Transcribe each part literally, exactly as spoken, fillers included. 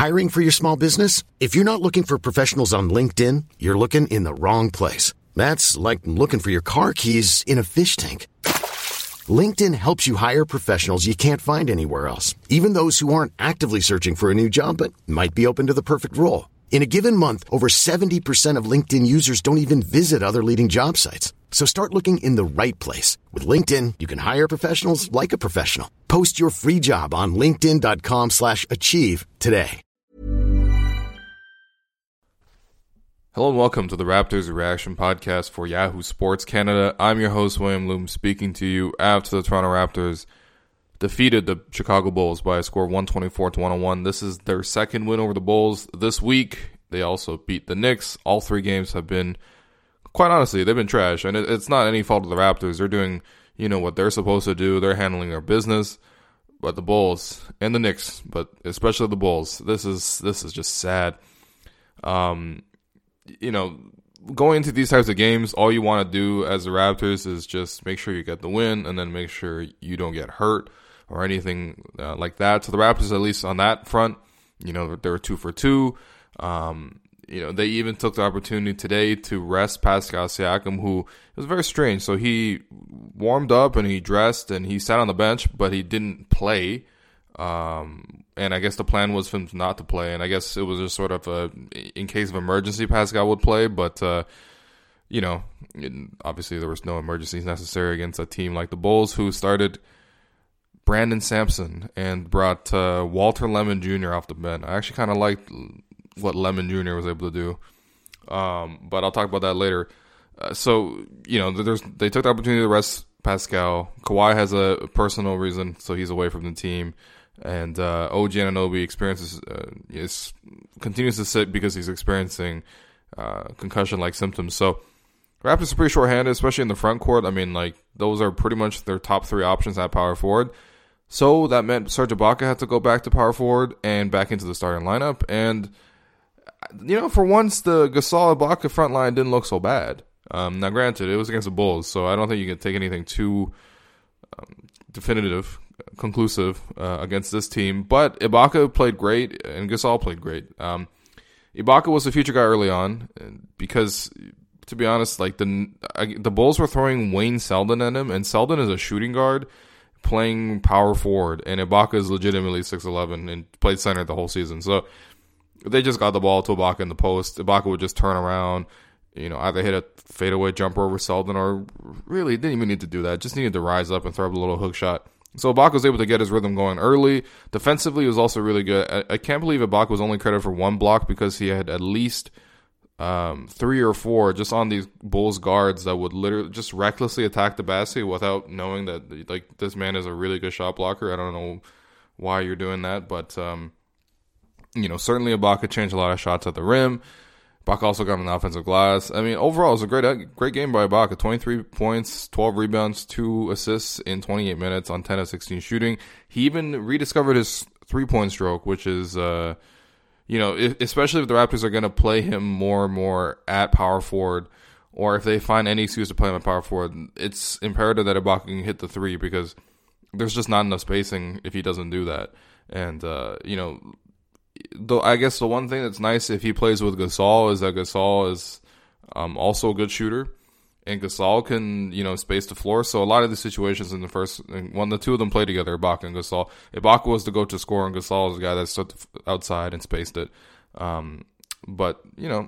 Hiring for your small business? If you're not looking for professionals on LinkedIn, you're looking in the wrong place. That's like looking for your car keys in a fish tank. LinkedIn helps you hire professionals you can't find anywhere else, even those who aren't actively searching for a new job but might be open to the perfect role. In a given month, over seventy percent of LinkedIn users don't even visit other leading job sites. So start looking in the right place. With LinkedIn, you can hire professionals like a professional. Post your free job on linkedin.com slash achieve today. Hello and welcome to the Raptors Reaction Podcast for Yahoo Sports Canada. I'm your host, William Loom, speaking to you after the Toronto Raptors defeated the Chicago Bulls by a score of one twenty-four to one oh one. This is their second win over the Bulls this week. They also beat the Knicks. All three games have been, quite honestly, they've been trash. And it's not any fault of the Raptors. They're doing, you know, what they're supposed to do. They're handling their business. But the Bulls and the Knicks, but especially the Bulls, this is this is just sad. Um... You know, going into these types of games, all you want to do as the Raptors is just make sure you get the win and then make sure you don't get hurt or anything uh, like that. So the Raptors, at least on that front, you know, they were two for two. Um, you know, they even took the opportunity today to rest Pascal Siakam, who it was very strange. So he warmed up and he dressed and he sat on the bench, but he didn't play. Um, and I guess the plan was for him not to play, and I guess it was just sort of a, in case of emergency, Pascal would play, but, uh, you know, it, obviously there was no emergencies necessary against a team like the Bulls, who started Brandon Sampson and brought uh, Walter Lemon Junior off the bench. I actually kind of liked what Lemon Junior was able to do, um, but I'll talk about that later. Uh, so, you know, there's they took the opportunity to rest Pascal. Kawhi has a personal reason, so he's away from the team. And uh, O G Anunoby experiences uh, is continues to sit because he's experiencing uh, concussion-like symptoms. So Raptors are pretty short-handed, especially in the front court. I mean, like, those are pretty much their top three options at power forward. So that meant Serge Ibaka had to go back to power forward and back into the starting lineup. And, you know, for once, the Gasol-Ibaka front line didn't look so bad. Um, now, granted, it was against the Bulls, so I don't think you can take anything too um, definitive, conclusive uh, against this team. But Ibaka played great, and Gasol played great. Um, Ibaka was the future guy early on because, to be honest, like the the Bulls were throwing Wayne Selden at him, and Selden is a shooting guard playing power forward, and Ibaka is legitimately six eleven and played center the whole season. So they just got the ball to Ibaka in the post. Ibaka would just turn around, you know, either hit a fadeaway jumper over Selden, or really didn't even need to do that. Just needed to rise up and throw up a little hook shot. So Ibaka was able to get his rhythm going early. Defensively, he was also really good. I, I can't believe Ibaka was only credited for one block, because he had at least um, three or four just on these Bulls guards that would literally just recklessly attack the basket without knowing that, like, this man is a really good shot blocker. I don't know why you're doing that, but um, you know, certainly Ibaka changed a lot of shots at the rim. Ibaka also got an offensive glass. I mean, overall, it was a great great game by Ibaka. twenty-three points, twelve rebounds, two assists in twenty-eight minutes on ten of sixteen shooting. He even rediscovered his three-point stroke, which is, uh, you know, if, especially if the Raptors are going to play him more and more at power forward, or if they find any excuse to play him at power forward, it's imperative that Ibaka can hit the three, because there's just not enough spacing if he doesn't do that. And, uh, you know, Though I guess the one thing that's nice if he plays with Gasol is that Gasol is um, also a good shooter, and Gasol can, you know, space the floor. So a lot of the situations in the first, when the two of them play together, Ibaka and Gasol, Ibaka was the go-to scorer, and Gasol was the guy that stood outside and spaced it. Um, but you know,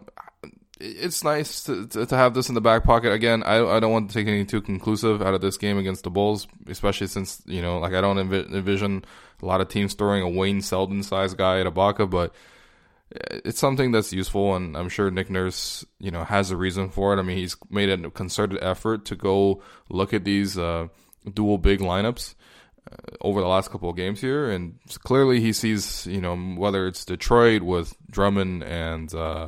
it's nice to, to to have this in the back pocket. Again, I I don't want to take anything too conclusive out of this game against the Bulls, especially since, you know, like, I don't envi- envision a lot of teams throwing a Wayne Selden-sized guy at Ibaka, but it's something that's useful, and I'm sure Nick Nurse, you know, has a reason for it. I mean, he's made a concerted effort to go look at these uh, dual big lineups uh, over the last couple of games here, and clearly he sees, you know, whether it's Detroit with Drummond and uh,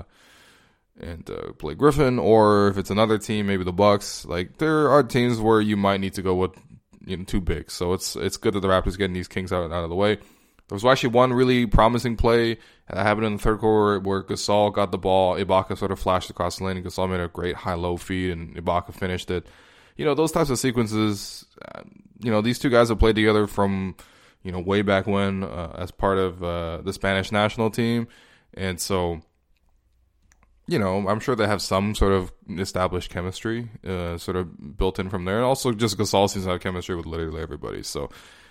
and uh, Blake Griffin, or if it's another team, maybe the Bucks. Like, there are teams where you might need to go with, you know, too big. So it's it's good that the Raptors getting these Kings out, out of the way. There was actually one really promising play that happened in the third quarter where Gasol got the ball. Ibaka sort of flashed across the lane, and Gasol made a great high-low feed, and Ibaka finished it. You know, those types of sequences, uh, you know, these two guys have played together from, you know, way back when uh, as part of uh, the Spanish national team. And so, you know, I'm sure they have some sort of established chemistry uh, sort of built in from there. And also just Gasol seems to have chemistry with literally everybody. So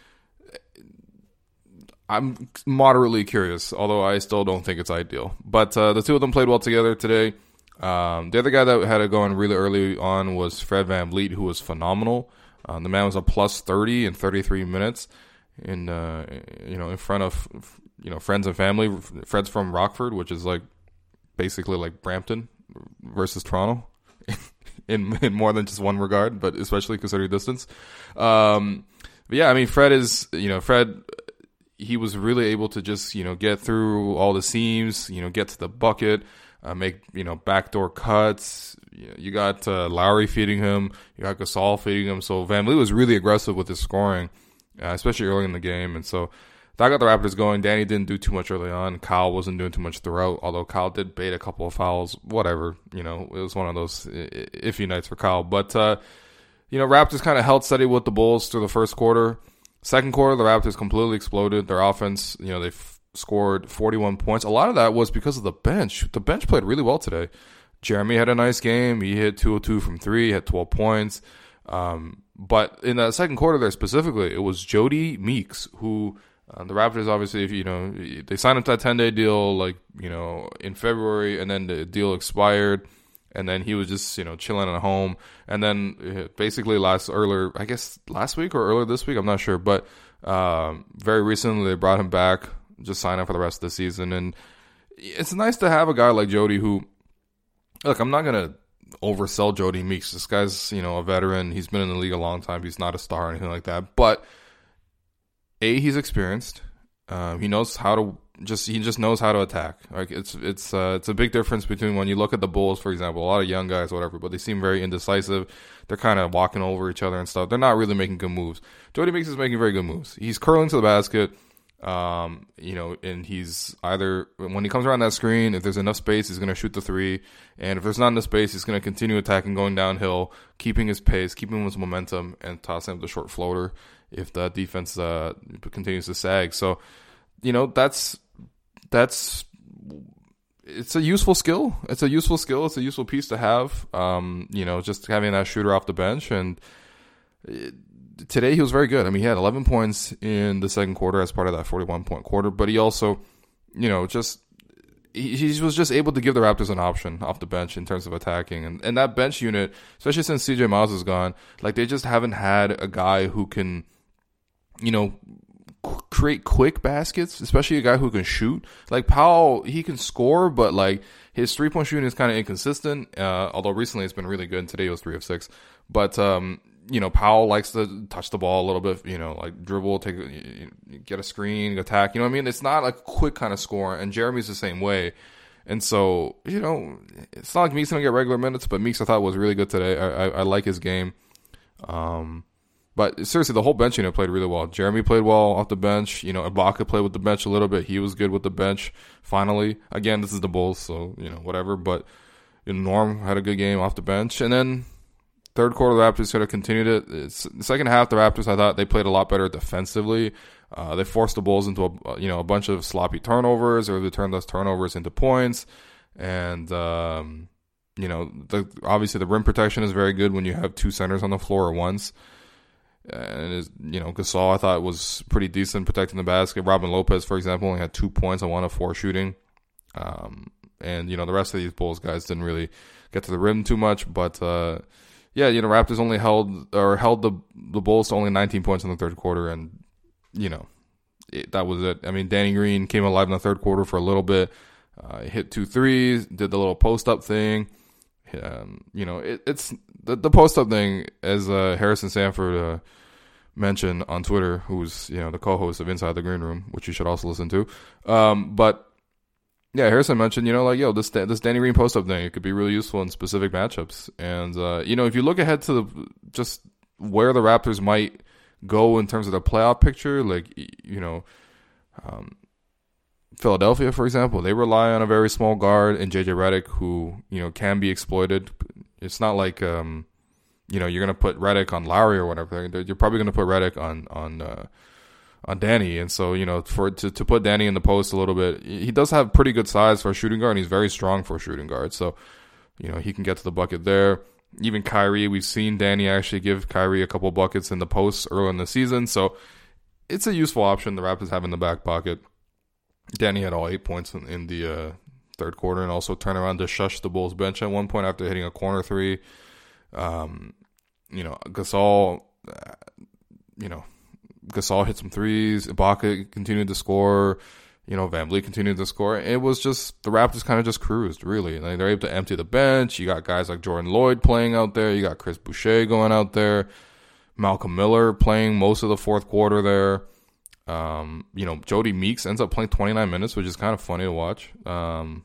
I'm moderately curious, although I still don't think it's ideal. But uh, the two of them played well together today. Um, the other guy that had it going really early on was Fred VanVleet, who was phenomenal. Um, the man was a plus thirty in thirty-three minutes in, uh, you know, in front of, you know, friends and family. Fred's from Rockford, which is like basically like Brampton versus Toronto in in more than just one regard, but especially considering distance. Um, but yeah, I mean, Fred is, you know, Fred, he was really able to just, you know, get through all the seams, you know, get to the bucket, uh, make, you know, backdoor cuts. You know, you got uh, Lowry feeding him, you got Gasol feeding him. So VanVleet was really aggressive with his scoring, uh, especially early in the game. And so that got the Raptors going. Danny didn't do too much early on. Kyle wasn't doing too much throughout, although Kyle did bait a couple of fouls. Whatever, you know, it was one of those iffy nights for Kyle. But, uh, you know, Raptors kind of held steady with the Bulls through the first quarter. Second quarter, the Raptors completely exploded. Their offense, you know, they f- scored forty-one points. A lot of that was because of the bench. The bench played really well today. Jeremy had a nice game. He hit two oh two from three, had twelve points. Um, but in that second quarter there specifically, it was Jody Meeks who... Uh, the Raptors, obviously, if you know, they signed him to that ten-day deal, like, you know, in February, and then the deal expired, and then he was just, you know, chilling at home. And then uh, basically last earlier, I guess last week or earlier this week, I'm not sure, but uh, very recently they brought him back, just signed up for the rest of the season. And it's nice to have a guy like Jody who, look, I'm not gonna oversell Jody Meeks. This guy's, you know, a veteran. He's been in the league a long time. He's not a star or anything like that, but A, he's experienced. Um, he knows how to just he just knows how to attack. Like it's it's uh, it's a big difference between when you look at the Bulls, for example, a lot of young guys, whatever, but they seem very indecisive. They're kind of walking over each other and stuff. They're not really making good moves. Jody Meeks is making very good moves. He's curling to the basket, um, you know, and he's either when he comes around that screen, if there's enough space, he's going to shoot the three, and if there's not enough space, he's going to continue attacking, going downhill, keeping his pace, keeping his momentum, and tossing up the short floater if the defense uh, continues to sag. So, you know, that's that's it's a useful skill. It's a useful skill. It's a useful piece to have. Um, you know, just having that shooter off the bench. And it, today he was very good. I mean, he had eleven points in the second quarter as part of that forty-one point quarter. But he also, you know, just he, he was just able to give the Raptors an option off the bench in terms of attacking. And, and that bench unit, especially since C J Miles is gone, like they just haven't had a guy who can, you know, create quick baskets, especially a guy who can shoot. Like Powell, he can score, but like his three-point shooting is kind of inconsistent, uh, although recently it's been really good. Today it was three of six. But, um, you know, Powell likes to touch the ball a little bit, you know, like dribble, take, get a screen, attack. You know what I mean? It's not like a quick kind of score, and Jeremy's the same way. And so, you know, it's not like Meeks going to get regular minutes, but Meeks I thought was really good today. I, I, I like his game. Um, But seriously, the whole bench unit played really well. Jeremy played well off the bench. You know, Ibaka played with the bench a little bit. He was good with the bench, finally. Again, this is the Bulls, so, you know, whatever. But you know, Norm had a good game off the bench. And then third quarter, the Raptors could have continued it. It's, the second half, the Raptors, I thought they played a lot better defensively. Uh, they forced the Bulls into, a, you know, a bunch of sloppy turnovers, or they turned those turnovers into points. And, um, you know, the, obviously the rim protection is very good when you have two centers on the floor at once. And, his, you know, Gasol, I thought, was pretty decent protecting the basket. Robin Lopez, for example, only had two points on one of four shooting. Um, and, you know, the rest of these Bulls guys didn't really get to the rim too much. But, uh, yeah, you know, Raptors only held or held the the Bulls to only nineteen points in the third quarter. And, you know, it, that was it. I mean, Danny Green came alive in the third quarter for a little bit. Uh, hit two threes, did the little post-up thing. Um, you know, it, it's the, the post-up thing, as uh, Harrison Sanford uh, mentioned on Twitter, who's, you know, the co-host of Inside the Green Room, which you should also listen to. Um, but, yeah, Harrison mentioned, you know, like, yo, this this Danny Green post-up thing, it could be really useful in specific matchups. And, uh, you know, if you look ahead to the just where the Raptors might go in terms of the playoff picture, like, you know, um, Philadelphia, for example, they rely on a very small guard in J J Redick, who, you know, can be exploited. It's not like, um, you know, you're going to put Redick on Lowry or whatever. You're probably going to put Redick on on uh, on Danny. And so, you know, for to, to put Danny in the post a little bit, he does have pretty good size for a shooting guard, and he's very strong for a shooting guard. So, you know, he can get to the bucket there. Even Kyrie, we've seen Danny actually give Kyrie a couple buckets in the post early in the season. So it's a useful option the Raptors have in the back pocket. Danny had all eight points in, in the uh, third quarter, and also turned around to shush the Bulls bench at one point after hitting a corner three. Um, you know, Gasol, uh, you know, Gasol hit some threes. Ibaka continued to score. You know, VanVleet continued to score. It was just, the Raptors kind of just cruised, really. Like, they're able to empty the bench. You got guys like Jordan Lloyd playing out there. You got Chris Boucher going out there. Malcolm Miller playing most of the fourth quarter there. Um, you know, Jody Meeks ends up playing twenty-nine minutes, which is kind of funny to watch. Um,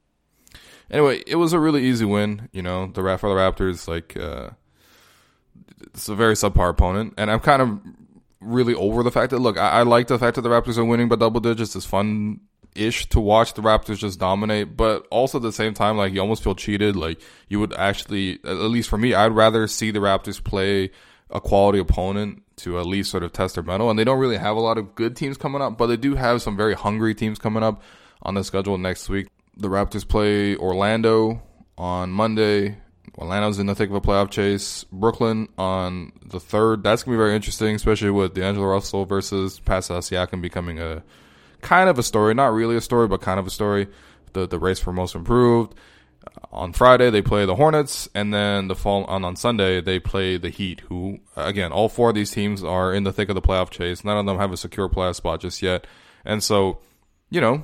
anyway, it was a really easy win. You know, the for the Raptors, like, uh, it's a very subpar opponent. And I'm kind of really over the fact that, look, I, I like the fact that the Raptors are winning by double digits. It's fun-ish to watch the Raptors just dominate, but also at the same time, like, you almost feel cheated. Like, you would actually, at least for me, I'd rather see the Raptors play a quality opponent to at least sort of test their mettle. And they don't really have a lot of good teams coming up, but they do have some very hungry teams coming up on the schedule next week. The Raptors play Orlando on Monday. Orlando's in the thick of a playoff chase. Brooklyn on the third. That's going to be very interesting, especially with D'Angelo Russell versus Pascal Siakam becoming a kind of a story. Not really a story, but kind of a story. The the race for most improved. Uh, on Friday, they play the Hornets, and then the fall on, on Sunday, they play the Heat, who, again, all four of these teams are in the thick of the playoff chase. None of them have a secure playoff spot just yet. And so, you know,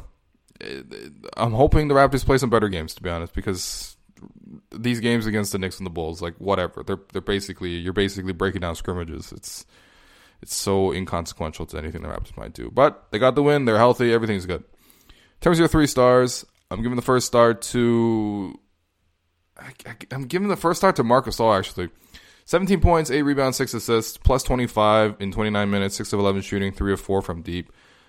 I'm hoping the Raptors play some better games, to be honest, because these games against the Knicks and the Bulls, like, whatever, they're they're basically, you're basically breaking down scrimmages. It's it's so inconsequential to anything the Raptors might do. But they got the win. They're healthy. Everything's good. In terms of your three stars, I'm giving the first star to I, I, I'm giving the first star to Marc Gasol, actually. seventeen points, eight rebounds, six assists, plus twenty-five in twenty-nine minutes, six of eleven shooting, three of four from deep.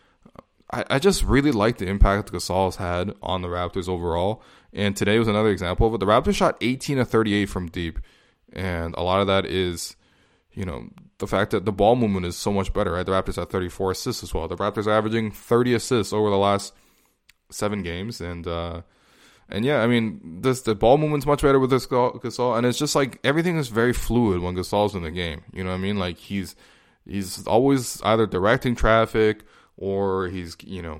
I, I just really like the impact Gasol's had on the Raptors overall. And today was another example of it. The Raptors shot eighteen of thirty-eight from deep. And a lot of that is, you know, the fact that the ball movement is so much better, right? The Raptors have thirty-four assists as well. The Raptors are averaging thirty assists over the last seven games. And, uh, and yeah, I mean, this the ball movement's much better with this Gasol. And it's just like everything is very fluid when Gasol's in the game. You know what I mean? Like, he's he's always either directing traffic or he's, you know,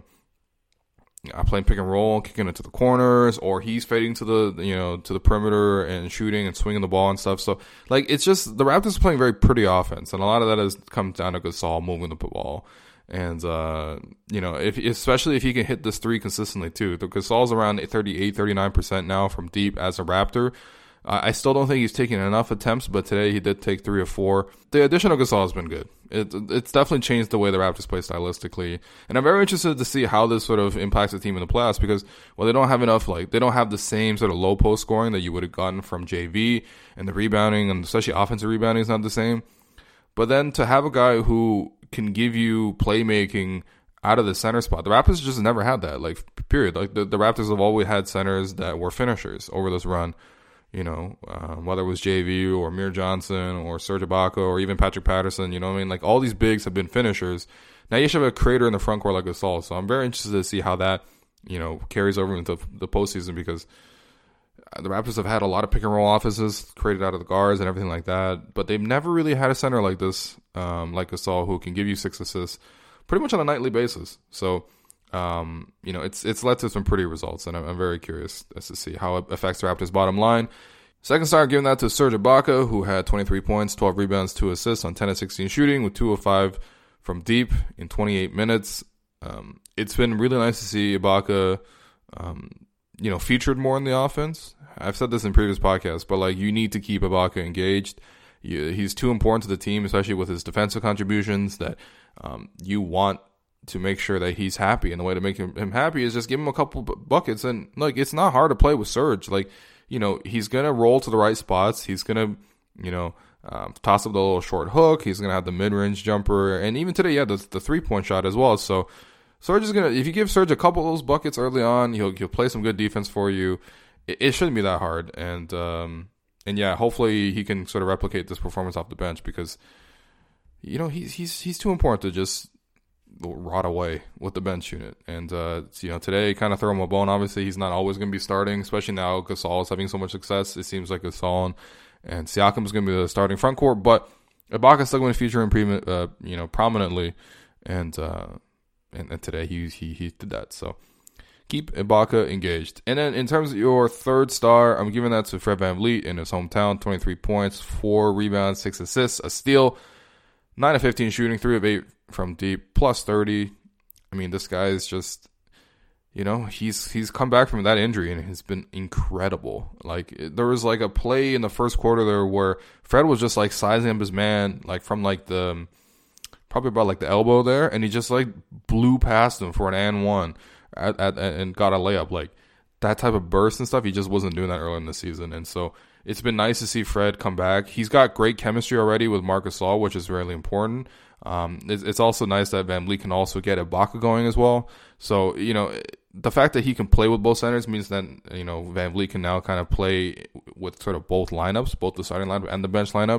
I'm playing pick and roll, kicking it to the corners, or he's fading to the, you know, to the perimeter and shooting and swinging the ball and stuff. So, like, it's just the Raptors are playing very pretty offense, and a lot of that has come down to Gasol moving the ball. And uh, you know, if especially if he can hit this three consistently too. The Gasol's around thirty-eight, thirty-nine percent now from deep as a Raptor. Uh, I still don't think he's taking enough attempts, but today he did take three or four. The addition of Gasol has been good. It, it's definitely changed the way the Raptors play stylistically. And I'm very interested to see how this sort of impacts the team in the playoffs because, well, they don't have enough, like, they don't have the same sort of low post scoring that you would have gotten from J V, and the rebounding, and especially offensive rebounding is not the same. But then to have a guy who can give you playmaking out of the center spot, the Raptors just never had that, like, period. Like, the, the Raptors have always had centers that were finishers over this run. You know, uh, whether it was J V or Amir Johnson or Serge Ibaka or even Patrick Patterson, you know what I mean? Like, all these bigs have been finishers. Now you should have a creator in the front court like Gasol. So I'm very interested to see how that, you know, carries over into the postseason because the Raptors have had a lot of pick and roll offenses created out of the guards and everything like that. But they've never really had a center like this, um, like Gasol, who can give you six assists pretty much on a nightly basis. So, Um, you know, it's it's led to some pretty results, and I'm, I'm very curious as to see how it affects the Raptors' bottom line. Second star, giving that to Serge Ibaka, who had twenty-three points, twelve rebounds, two assists on ten of sixteen shooting, with two of five from deep in twenty-eight minutes. Um, it's been really nice to see Ibaka, um, you know, featured more in the offense. I've said this in previous podcasts, but like you need to keep Ibaka engaged. You, he's too important to the team, especially with his defensive contributions. That um, you want to make sure that he's happy, and the way to make him, him happy is just give him a couple b- buckets. And like, it's not hard to play with Serge. Like, you know, he's gonna roll to the right spots. He's gonna, you know, um, toss up the little short hook. He's gonna have the mid-range jumper, and even today, yeah, the, the three-point shot as well. So Serge is gonna, if you give Serge a couple of those buckets early on, he'll he'll play some good defense for you. It, it shouldn't be that hard, and um, and yeah, hopefully he can sort of replicate this performance off the bench because, you know, he's he's he's too important to just rot away with the bench unit. And, uh, you know, today kind of throw him a bone. Obviously, he's not always going to be starting, especially now Gasol is having so much success. It seems like Gasol and, and Siakam is going to be the starting front court. But Ibaka's still going to feature him, pre- uh, you know, prominently. And, uh, and, and today he, he, he did that. So keep Ibaka engaged. And then in terms of your third star, I'm giving that to Fred VanVleet in his hometown. twenty-three points, four rebounds, six assists, a steal, nine of fifteen shooting, three of eight from deep, plus thirty. I mean, this guy is just, you know, he's he's come back from that injury and has been incredible. Like, there was like a play in the first quarter there where Fred was just like sizing up his man, like from like the, probably about like the elbow there, and he just like blew past him for an and one at, at, and got a layup. Like, that type of burst and stuff, he just wasn't doing that early in the season. And so it's been nice to see Fred come back. He's got great chemistry already with Marc Gasol, which is really important. Um, it's, it's also nice that VanVleet can also get Ibaka going as well. So, you know, the fact that he can play with both centers means that, you know, VanVleet can now kind of play with sort of both lineups, both the starting lineup and the bench lineup.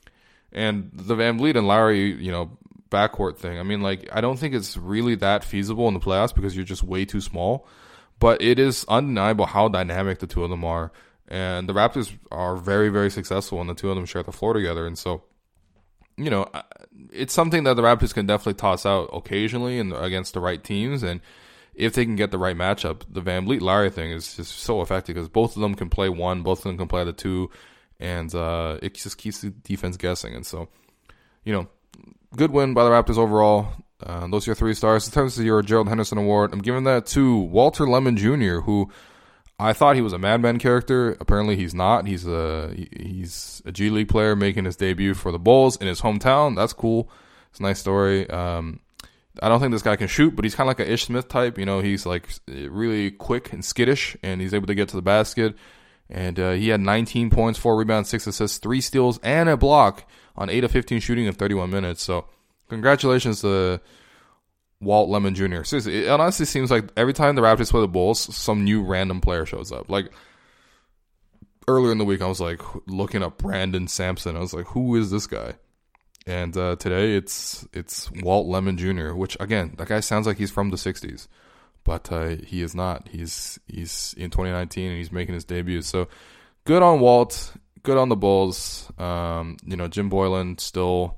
And the VanVleet and Lowry, you know, backcourt thing, I mean, like, I don't think it's really that feasible in the playoffs because you're just way too small. But it is undeniable how dynamic the two of them are. And the Raptors are very, very successful when the two of them share the floor together. And so, you know, it's something that the Raptors can definitely toss out occasionally and against the right teams. And if they can get the right matchup, the VanVleet-Lowry thing is just so effective because both of them can play one, both of them can play the two, and uh, it just keeps the defense guessing. And so, you know, good win by the Raptors overall. Uh, those are your three stars. In terms of your Gerald Henderson Award, I'm giving that to Walter Lemon Junior, who I thought he was a Mad Men character. Apparently he's not. He's a he's a G League player making his debut for the Bulls in his hometown. That's cool. It's a nice story. Um, I don't think this guy can shoot, but he's kind of like a Ish Smith type. You know, he's like really quick and skittish, and he's able to get to the basket. And uh, he had nineteen points, four rebounds, six assists, three steals, and a block on eight of fifteen shooting in thirty-one minutes. So congratulations to Walt Lemon Junior Seriously, it honestly seems like every time the Raptors play the Bulls, some new random player shows up. Like, earlier in the week, I was like looking up Brandon Sampson. I was like, who is this guy? And uh, today, it's it's Walt Lemon Junior, which, again, that guy sounds like he's from the sixties. But uh, he is not. He's he's in twenty nineteen, and he's making his debut. So, good on Walt. Good on the Bulls. Um, you know, Jim Boylan still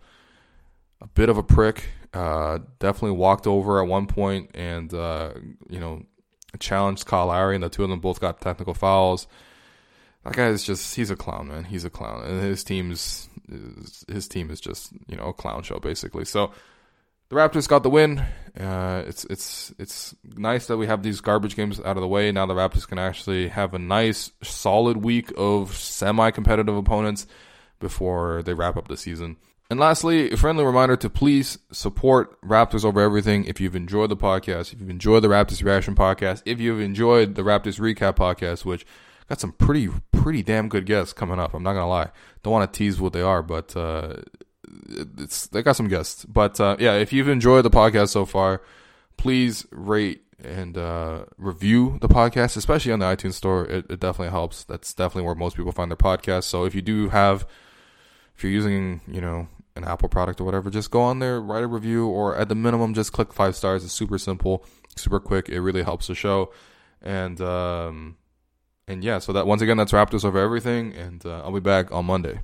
a bit of a prick. Uh, definitely walked over at one point and, uh, you know, challenged Kyle Lowry, and the two of them both got technical fouls. That guy is just, he's a clown, man. He's a clown. And his team's, his team is just, you know, a clown show, basically. So the Raptors got the win. Uh, it's, it's, it's nice that we have these garbage games out of the way. Now the Raptors can actually have a nice, solid week of semi-competitive opponents before they wrap up the season. And lastly, a friendly reminder to please support Raptors Over Everything. If you've enjoyed the podcast, if you've enjoyed the Raptors Reaction podcast, if you've enjoyed the Raptors Recap podcast, which got some pretty, pretty damn good guests coming up. I'm not going to lie. Don't want to tease what they are, but uh, it's they got some guests. But uh, yeah, if you've enjoyed the podcast so far, please rate and uh, review the podcast, especially on the iTunes store. It, it definitely helps. That's definitely where most people find their podcasts. So if you do have, if you're using, you know, an Apple product or whatever, just go on there, write a review, or at the minimum, just click five stars. It's super simple, super quick. It really helps the show. And, um, and yeah, so that once again, that's Raptors Over Everything. And uh, I'll be back on Monday.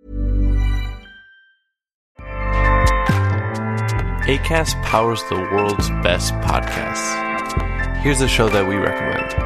Acast powers the world's best podcasts. Here's a show that we recommend.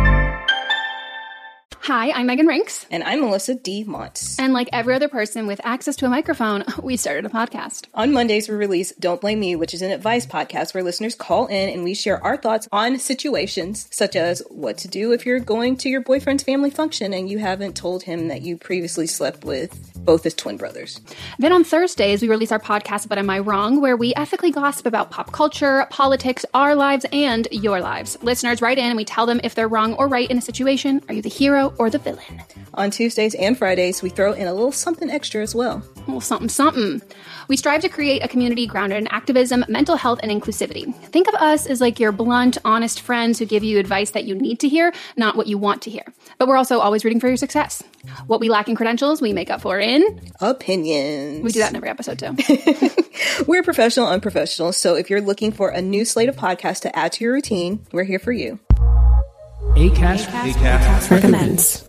Hi, I'm Megan Rinks. And I'm Melissa D. Montz. And like every other person with access to a microphone, we started a podcast. On Mondays, we release Don't Blame Me, which is an advice podcast where listeners call in and we share our thoughts on situations such as what to do if you're going to your boyfriend's family function and you haven't told him that you previously slept with both his twin brothers. Then on Thursdays, we release our podcast, But Am I Wrong?, where we ethically gossip about pop culture, politics, our lives, and your lives. Listeners write in and we tell them if they're wrong or right in a situation. Are you the hero hero or the villain. On Tuesdays and Fridays, we throw in a little something extra as well. Well, something, something. We strive to create a community grounded in activism, mental health, and inclusivity. Think of us as like your blunt, honest friends who give you advice that you need to hear, not what you want to hear. But we're also always rooting for your success. What we lack in credentials, we make up for in... opinions. We do that in every episode, too. We're professional unprofessionals, so if you're looking for a new slate of podcasts to add to your routine, we're here for you. Acast, Acast, Acast recommends.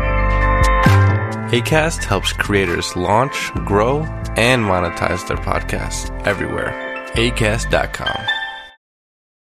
Acast helps creators launch, grow, and monetize their podcasts everywhere. acast dot com.